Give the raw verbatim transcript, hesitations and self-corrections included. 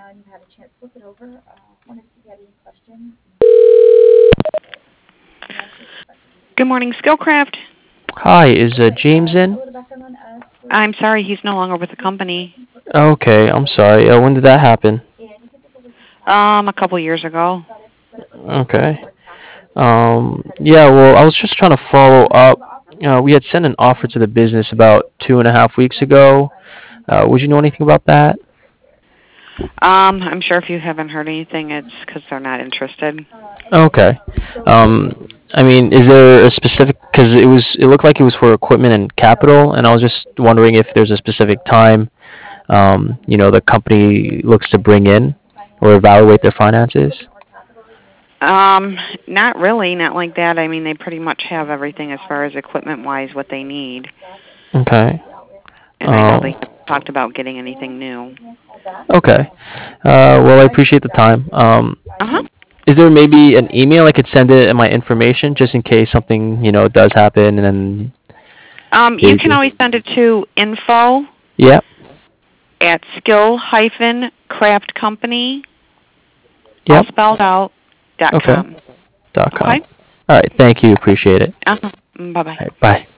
Good morning, Skillcraft. Hi, is uh, James in? I'm sorry, he's no longer with the company. Okay, I'm sorry. Uh, when did that happen? Um, a couple years ago. Okay. Um, yeah, well, I was just trying to follow up. Uh, we had sent an offer to the business about two and a half weeks ago. Uh, would you know anything about that? Um, I'm sure if you haven't heard anything, it's because they're not interested. Okay. Um, I mean, is there a specific? Because it was, it looked like it was for equipment and capital, and I was just wondering if there's a specific time, um, you know, the company looks to bring in or evaluate their finances. Um, not really, not like that. I mean, they pretty much have everything as far as equipment-wise what they need. Okay. And I know they Um, haven't talked about getting anything new. okay. Uh, well, I appreciate the time. Um, Uh-huh. is there maybe an email I could send it my information just in case something you know does happen and then Um, you can maybe. always send it to info Yeah. at skill hyphen craft company, all Yep. spelled out, dot Okay. com. Dot com. Okay? All right. Thank you. Appreciate it. Uh-huh. Bye-bye. All right. Bye.